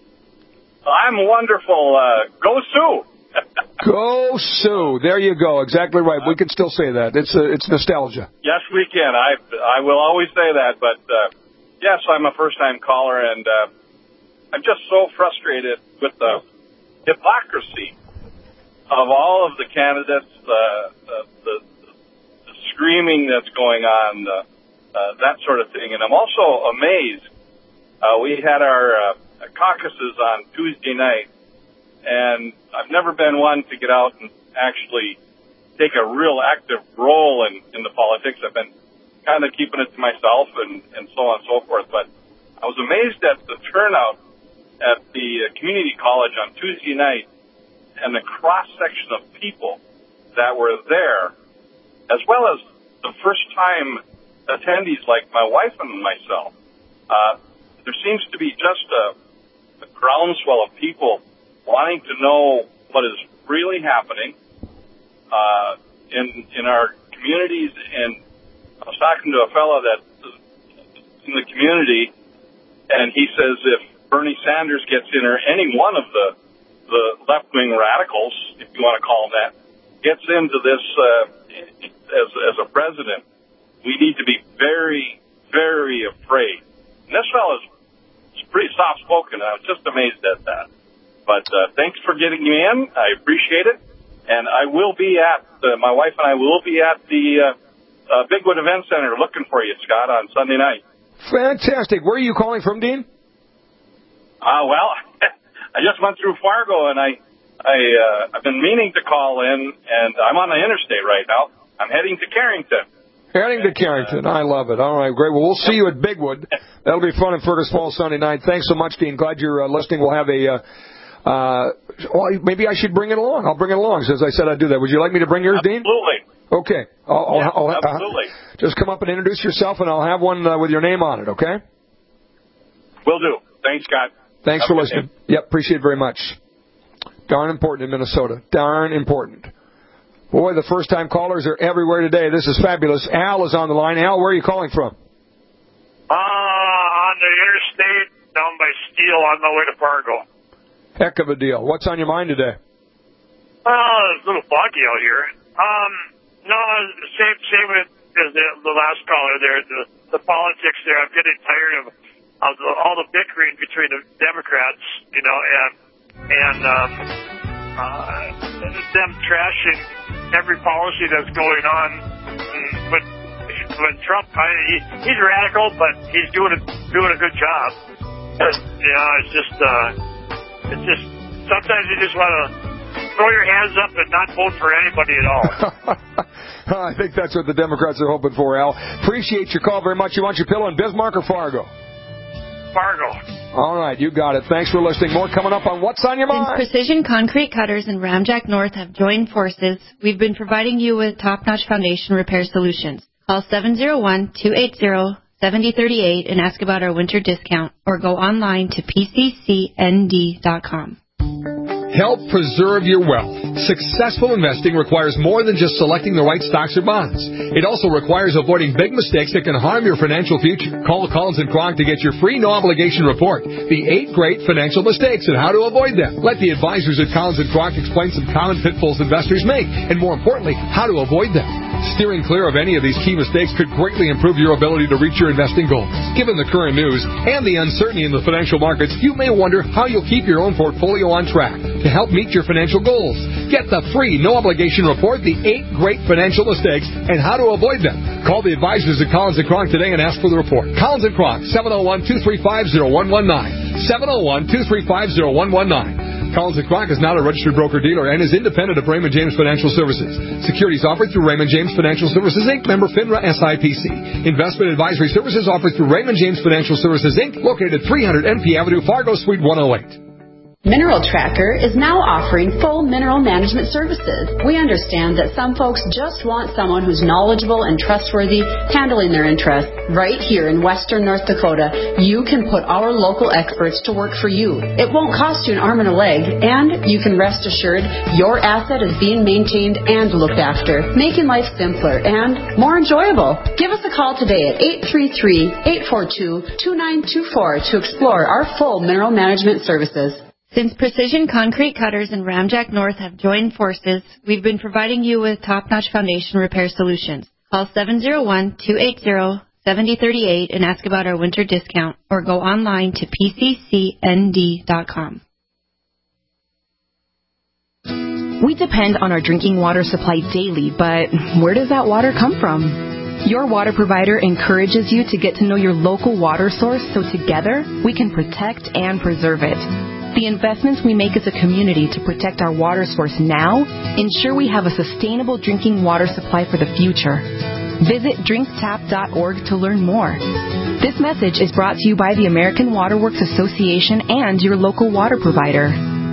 I'm wonderful. Uh, go Sioux. Go Sioux. There you go. Exactly right. We can still say that. It's uh, it's nostalgia. Yes, we can. I I will always say that. But uh, yes, I'm a first-time caller, and uh, I'm just so frustrated with the hypocrisy of all of the candidates, uh, the, the the screaming that's going on. Uh, Uh, that sort of thing. And I'm also amazed. Uh, we had our uh, caucuses on Tuesday night, and I've never been one to get out and actually take a real active role in, in the politics. I've been kind of keeping it to myself and, and so on and so forth. But I was amazed at the turnout at the uh, community college on Tuesday night and the cross-section of people that were there, as well as the first-time attendees like my wife and myself. Uh, there seems to be just a, a groundswell of people wanting to know what is really happening uh, in in our communities. And I was talking to a fellow that in the community, and he says if Bernie Sanders gets in, or any one of the the left-wing radicals, if you want to call them that, gets into this uh, as as a president, we need to be very, very afraid. And this fellow's pretty soft-spoken. I was just amazed at that. But uh, thanks for getting me in. I appreciate it. And I will be at, uh, my wife and I will be at the uh, uh, Bigwood Event Center looking for you, Scott, on Sunday night. Fantastic. Where are you calling from, Dean? Uh, well, I just went through Fargo, and I, I, uh, I've been meaning to call in, and I'm on the interstate right now. I'm heading to Carrington. Heading to Carrington. I love it. All right, great. Well, we'll see you at Bigwood. That'll be fun in Fergus Falls Sunday night. Thanks so much, Dean. Glad you're uh, listening. We'll have a, uh, uh, well, maybe I should bring it along. I'll bring it along, since I said I'd do that. Would you like me to bring yours, Absolutely. Dean? Okay. I'll, I'll, yeah, I'll, absolutely. Uh, just come up and introduce yourself, and I'll have one uh, with your name on it, okay? Will do. Thanks, Scott. Thanks have for listening. Day. Yep, appreciate it very much. Darn important in Minnesota. Darn important. Boy, the first-time callers are everywhere today. This is fabulous. Al is on the line. Al, where are you calling from? Uh, on the interstate down by Steele on the way to Fargo. Heck of a deal. What's on your mind today? Uh, it's a little foggy out here. Um, no, same same with as the, the last caller there. The, the politics there. I'm getting tired of, of the, all the bickering between the Democrats, you know, and and um, uh, them trashing every policy that's going on. But when Trump, I, he, he's radical, but he's doing a doing a good job. You know, it's just, uh, it's just sometimes you just want to throw your hands up and not vote for anybody at all. I think that's what the Democrats are hoping for, Al. Appreciate your call very much. You want your pillow in Bismarck or Fargo? Fargo. All right, you got it. Thanks for listening. More coming up on What's on Your Mind. Since Precision Concrete Cutters and Ramjack North have joined forces, we've been providing you with top-notch foundation repair solutions. Call seven oh one, two eight zero, seven oh three eight and ask about our winter discount, or go online to p c c n d dot com. help preserve your wealth. Successful investing requires more than just selecting the right stocks or bonds. It also requires avoiding big mistakes that can harm your financial future. Call Collins and Kronk to get your free no-obligation report, The Eight Great Financial Mistakes and How to Avoid Them. Let the advisors at Collins and Kronk explain some common pitfalls investors make, and more importantly, how to avoid them. Steering clear of any of these key mistakes could greatly improve your ability to reach your investing goals. Given the current news and the uncertainty in the financial markets, you may wonder how you'll keep your own portfolio on track to help meet your financial goals. Get the free no-obligation report, The Eight Great Financial Mistakes and How to Avoid Them. Call the advisors at Collins and Kronk today and ask for the report. Collins and Kronk, seven oh one, two three five, oh one one nine. seven oh one, two three five, oh one one nine. Collins and Kronk is not a registered broker-dealer and is independent of Raymond James Financial Services. Securities offered through Raymond James Financial Services, Incorporated, member FINRA S I P C. Investment advisory services offered through Raymond James Financial Services, Incorporated, located at three hundred N P Avenue, Fargo, Suite one oh eight. Mineral Tracker is now offering full mineral management services. We understand that some folks just want someone who's knowledgeable and trustworthy handling their interests. Right here in western North Dakota, you can put our local experts to work for you. It won't cost you an arm and a leg, and you can rest assured your asset is being maintained and looked after, making life simpler and more enjoyable. Give us a call today at eight three three, eight four two, two nine two four to explore our full mineral management services. Since Precision Concrete Cutters and Ramjack North have joined forces, we've been providing you with top-notch foundation repair solutions. Call seven oh one, two eight zero, seven oh three eight and ask about our winter discount, or go online to P C C N D dot com. We depend on our drinking water supply daily, but where does that water come from? Your water provider encourages you to get to know your local water source so together we can protect and preserve it. The investments we make as a community to protect our water source now ensure we have a sustainable drinking water supply for the future. Visit drink tap dot org to learn more. This message is brought to you by the American Water Works Association and your local water provider.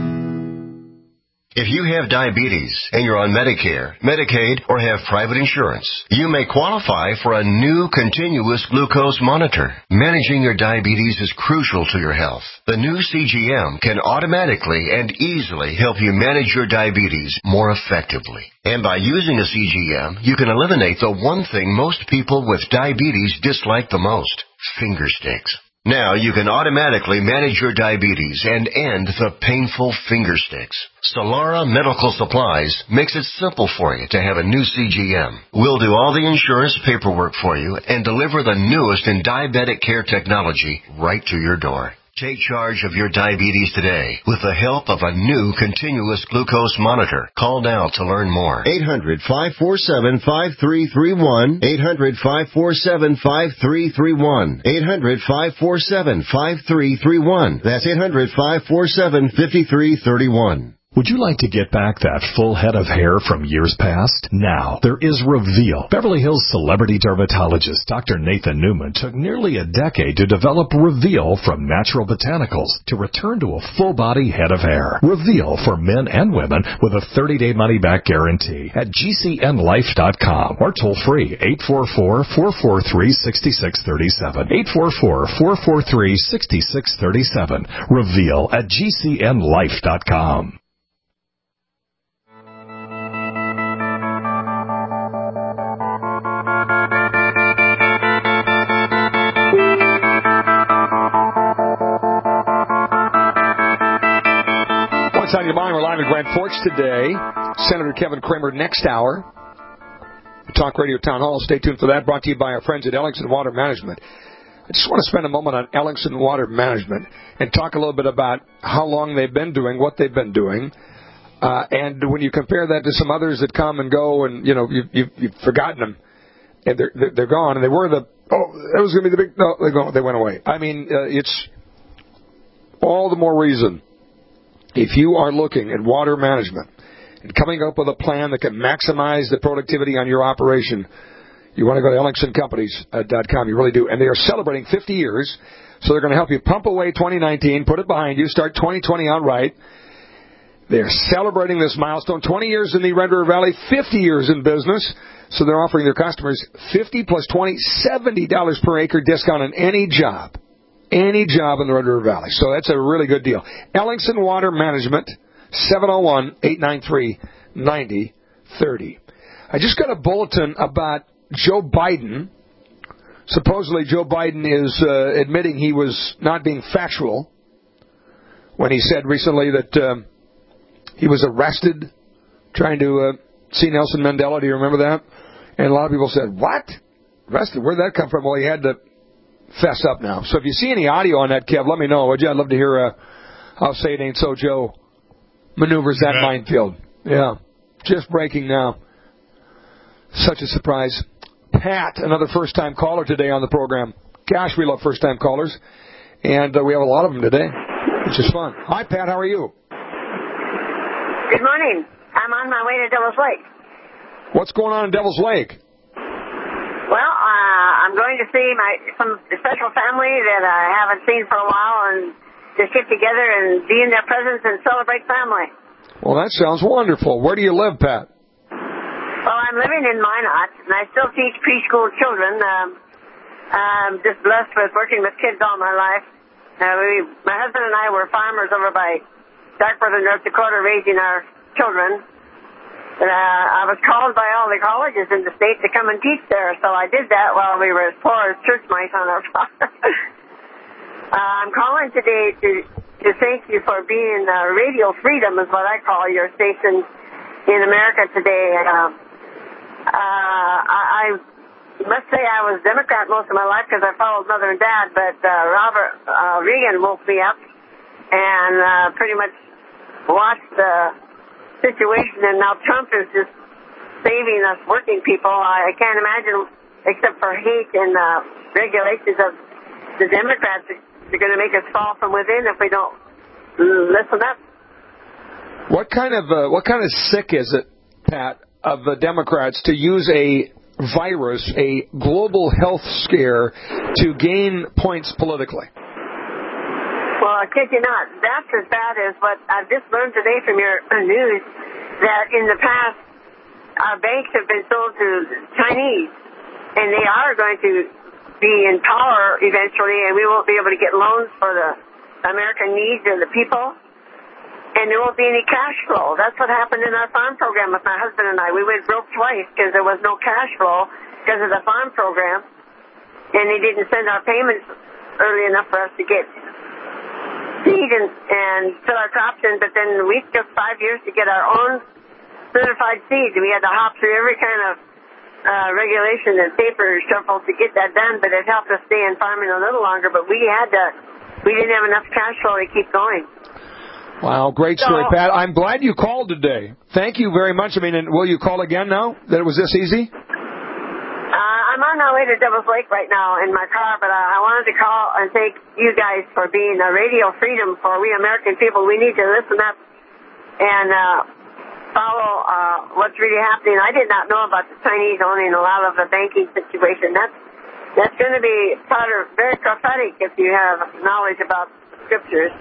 If you have diabetes and you're on Medicare, Medicaid, or have private insurance, you may qualify for a new continuous glucose monitor. Managing your diabetes is crucial to your health. The new C G M can automatically and easily help you manage your diabetes more effectively. And by using a C G M, you can eliminate the one thing most people with diabetes dislike the most: finger sticks. Now you can automatically manage your diabetes and end the painful finger sticks. Solara Medical Supplies makes it simple for you to have a new C G M. We'll do all the insurance paperwork for you and deliver the newest in diabetic care technology right to your door. Take charge of your diabetes today with the help of a new continuous glucose monitor. Call now to learn more. eight hundred, five four seven, five three three one. eight hundred, five four seven, five three three one. eight hundred, five four seven, five three three one. That's eight hundred, five four seven, five three three one. Would you like to get back that full head of hair from years past? Now, there is Reveal. Beverly Hills celebrity dermatologist Doctor Nathan Newman took nearly a decade to develop Reveal from natural botanicals to return to a full-body head of hair. Reveal for men and women with a thirty-day money-back guarantee at G C N life dot com or toll-free eight four four, four four three, six six three seven. eight four four, four four three, six six three seven. Reveal at G C N life dot com. What's on your mind? We're live at Grand Forks today. Senator Kevin Cramer next hour. Talk Radio Town Hall. Stay tuned for that. Brought to you by our friends at Ellingson Water Management. I just want to spend a moment on Ellingson Water Management and talk a little bit about how long they've been doing, what they've been doing. Uh, and when you compare that to some others that come and go and, you know, you, you, you've forgotten them and they're, they're, they're gone and they were the, oh, that was going to be the big, no, they go, they went away. I mean, uh, it's all the more reason. If you are looking at water management and coming up with a plan that can maximize the productivity on your operation, you want to go to ellingson companies dot com. You really do. And they are celebrating fifty years, so they're going to help you pump away twenty nineteen, put it behind you, start twenty twenty out right. They're celebrating this milestone, twenty years in the Red River Valley, fifty years in business. So they're offering their customers fifty plus twenty, seventy dollars per acre discount on any job. Any job in the Red River Valley. So that's a really good deal. Ellingson Water Management seven oh one, eight nine three, nine oh three oh. I just got a bulletin about Joe Biden. Supposedly Joe Biden is uh, admitting he was not being factual when he said recently that um, he was arrested trying to uh, see Nelson Mandela. Do you remember that? And a lot of people said, what? Arrested? Where'd that come from? Well, he had to fess up now. So if you see any audio on that, Kev, let me know, would you? I'd love to hear uh, how Say It Ain't So Joe maneuvers that yeah. minefield. Yeah. Just breaking now. Such a surprise. Pat, another first-time caller today on the program. Gosh, we love first-time callers. And uh, we have a lot of them today, which is fun. Hi, Pat. How are you? Good morning. I'm on my way to Devil's Lake. What's going on in Devil's Lake? Well, uh, I'm going to see my some special family that I haven't seen for a while and just get together and be in their presence and celebrate family. Well, that sounds wonderful. Where do you live, Pat? Well, I'm living in Minot, and I still teach preschool children. Um, I'm just blessed with working with kids all my life. Uh, we, my husband and I were farmers over by Darkwater, North Dakota, raising our children. And, uh, I was called by all the colleges in the state to come and teach there, so I did that while we were as poor as church mice on our farm. uh, I'm calling today to to thank you for being uh, Radio Freedom, is what I call your station in America today. Uh, Uh, I, I must say I was Democrat most of my life because I followed Mother and Dad, but uh, Robert uh, Reagan woke me up and uh, pretty much watched the situation, and now Trump is just saving us working people. I, I can't imagine, except for hate and uh, regulations of the Democrats, they're going to make us fall from within if we don't listen up. What kind of uh, what kind of sick is it, Pat, of the Democrats to use a virus, a global health scare, to gain points politically? Well, I kid you not. That's as bad as what I've just learned today from your news, that in the past, our banks have been sold to Chinese, and they are going to be in power eventually, and we won't be able to get loans for the American needs of the people. And there won't be any cash flow. That's what happened in our farm program with my husband and I. We went broke twice because there was no cash flow because of the farm program. And they didn't send our payments early enough for us to get seed and, and fill our crops in. But then we took five years to get our own certified seed. We had to hop through every kind of uh, regulation and paper shuffle to get that done. But it helped us stay in farming a little longer. But we had to, we didn't have enough cash flow to keep going. Wow, great story, so, Pat. I'm glad you called today. Thank you very much. I mean, and will you call again now that it was this easy? Uh, I'm on my way to Devil's Lake right now in my car, but uh, I wanted to call and thank you guys for being a radio freedom for we American people. We need to listen up and uh, follow uh, what's really happening. I did not know about the Chinese owning a lot of the banking situation. That's that's going to be part of, very prophetic if you have knowledge about the scriptures.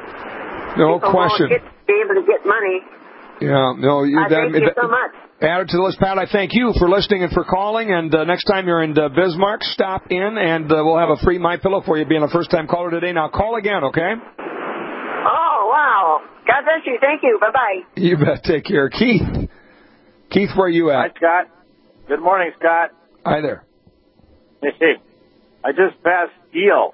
No People question. Won't get, be able to get money. Yeah, no. You, I that, thank you that, so much. Added to the list, Pat, I thank you for listening and for calling. And uh, next time you're in uh, Bismarck, stop in, and uh, we'll have a free My Pillow for you being a first-time caller today. Now, call again, okay? Oh, wow. God bless you. Thank you. Bye-bye. You bet. Take care. Keith. Keith, where are you at? Hi, Scott. Good morning, Scott. Hi there. Hey, I just passed Deal.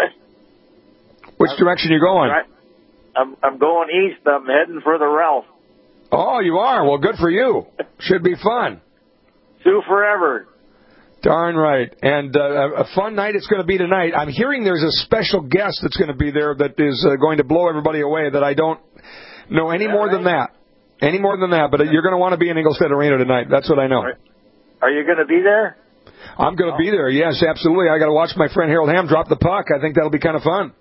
Which direction are you going? Right. I'm, I'm going east. I'm heading for the Ralph. Oh, you are? Well, good for you. Should be fun. Sioux forever. Darn right. And uh, a fun night it's going to be tonight. I'm hearing there's a special guest that's going to be there that is uh, going to blow everybody away that I don't know any more right? than that. Any more than that. But you're going to want to be in Ingolstadt Arena tonight. That's what I know. Are you going to be there? I'm going to oh. be there. Yes, absolutely. I got to watch my friend Harold Hamm drop the puck. I think that'll be kind of fun.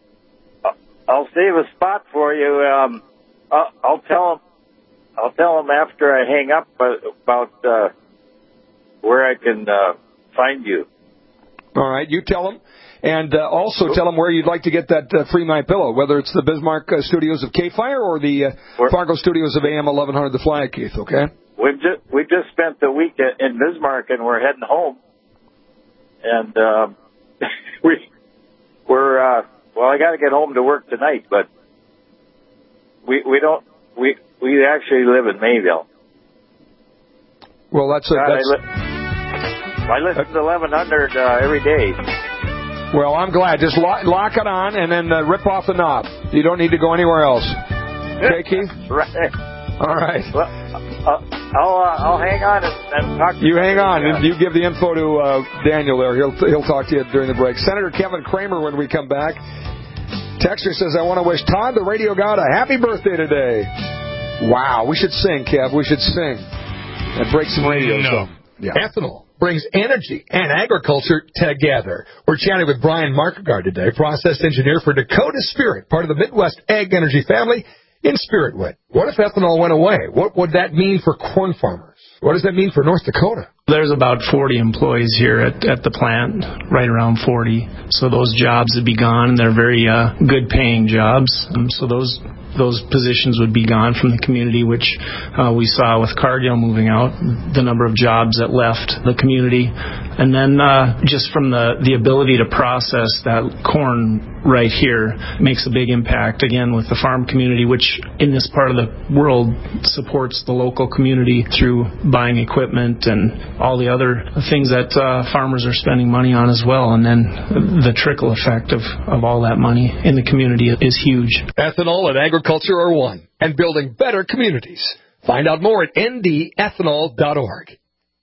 I'll save a spot for you. Um, I'll, I'll tell him. I'll tell him after I hang up about uh, where I can uh, find you. All right, you tell him, and uh, also cool. tell him where you'd like to get that uh, free My Pillow, whether it's the Bismarck uh, studios of K-Fire or the uh, Fargo studios of A M eleven hundred The Flag, Keith. Okay. We've just we just spent the week in Bismarck, and we're heading home, and um, we we're. Uh, Well, I got to get home to work tonight, but we we don't we we actually live in Mayville. Well, that's a, God, that's. I, li- I listen to eleven hundred uh, every day. Well, I'm glad. Just lock, lock it on and then uh, rip off the knob. You don't need to go anywhere else. Okay, Keith? Right. All right. Well, uh, I'll uh, I'll hang on and, and talk to you. You hang on, yeah. and you give the info to uh, Daniel there. He'll he'll talk to you during the break. Senator Kevin Kramer, when we come back. Texter says, I want to wish Todd, the radio god, a happy birthday today. Wow. We should sing, Kev. We should sing. And break some radio. No. So. Yeah. Ethanol brings energy and agriculture together. We're chatting with Brian Markegard today, process engineer for Dakota Spirit, part of the Midwest Ag Energy family in Spiritwood. What if ethanol went away? What would that mean for corn farmers? What does that mean for North Dakota? There's about forty employees here at, at the plant, right around forty. So those jobs would be gone, and they're very uh, good-paying jobs. Um, so those those positions would be gone from the community, which uh, we saw with Cargill moving out, the number of jobs that left the community. And then uh, just from the, the ability to process that corn right here makes a big impact, again, with the farm community, which in this part of the world supports the local community through buying equipment and all the other things that uh, farmers are spending money on as well. And then the trickle effect of, of all that money in the community is huge. Ethanol and agriculture are one, and building better communities. Find out more at N D ethanol dot org.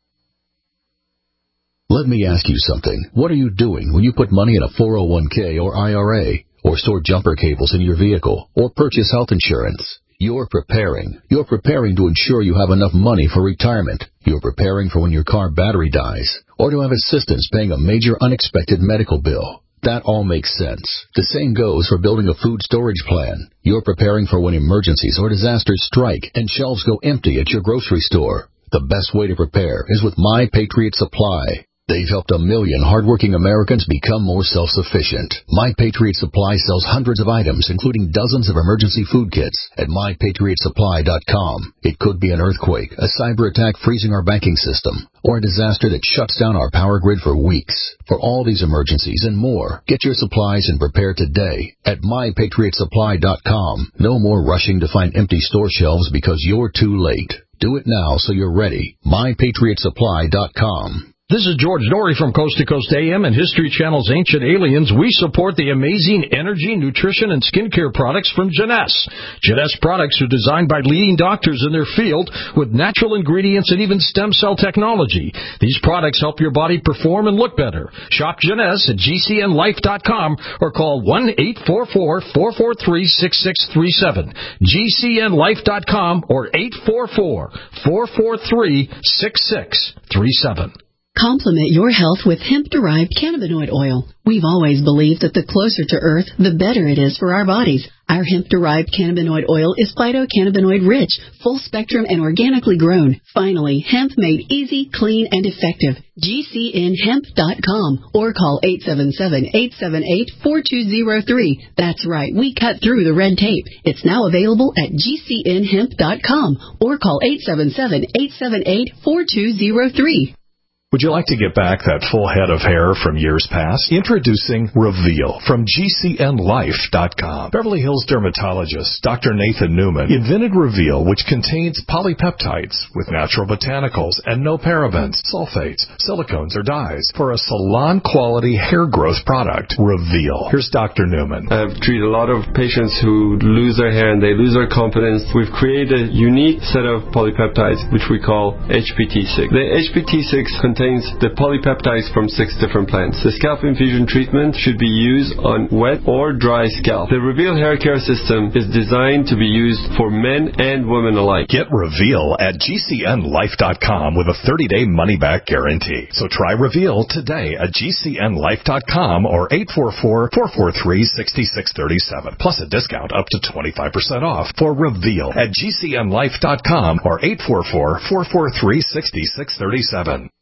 Let me ask you something. What are you doing when you put money in a four oh one k or I R A, or store jumper cables in your vehicle, or purchase health insurance? You're preparing. You're preparing to ensure you have enough money for retirement. You're preparing for when your car battery dies, or to have assistance paying a major unexpected medical bill. That all makes sense. The same goes for building a food storage plan. You're preparing for when emergencies or disasters strike and shelves go empty at your grocery store. The best way to prepare is with My Patriot Supply. They've helped a million hardworking Americans become more self-sufficient. My Patriot Supply sells hundreds of items, including dozens of emergency food kits, at my patriot supply dot com. It could be an earthquake, a cyber attack freezing our banking system, or a disaster that shuts down our power grid for weeks. For all these emergencies and more, get your supplies and prepare today at my patriot supply dot com. No more rushing to find empty store shelves because you're too late. Do it now so you're ready. my patriot supply dot com. This is George Norrie from Coast to Coast A M and History Channel's Ancient Aliens. We support the amazing energy, nutrition, and skincare products from Jeunesse. Jeunesse products are designed by leading doctors in their field with natural ingredients and even stem cell technology. These products help your body perform and look better. Shop Jeunesse at G C N life dot com or call one eight four four, four four three, six six three seven. G C N life dot com or eight four four, four four three, six six three seven. Complement your health with hemp-derived cannabinoid oil. We've always believed that the closer to Earth, the better it is for our bodies. Our hemp-derived cannabinoid oil is phytocannabinoid-rich, full-spectrum, and organically grown. Finally, hemp made easy, clean, and effective. G C N hemp dot com or call eight seven seven, eight seven eight, four two zero three. That's right, we cut through the red tape. It's now available at G C N hemp dot com or call eight seven seven, eight seven eight, four two zero three. Would you like to get back that full head of hair from years past? Introducing Reveal from G C N life dot com. Beverly Hills dermatologist Doctor Nathan Newman invented Reveal, which contains polypeptides with natural botanicals and no parabens, sulfates, silicones, or dyes for a salon-quality hair growth product. Reveal. Here's Doctor Newman. I've treated a lot of patients who lose their hair and they lose their confidence. We've created a unique set of polypeptides, which we call H P T six. The H P T six contains contains the polypeptides from six different plants. The scalp infusion treatment should be used on wet or dry scalp. The Reveal hair care system is designed to be used for men and women alike. Get Reveal at G C N life dot com with a thirty-day money-back guarantee. So try Reveal today at G C N life dot com or eight four four, four four three, six six three seven. Plus a discount up to twenty-five percent off for Reveal at G C N life dot com or eight four four, four four three, six six three seven.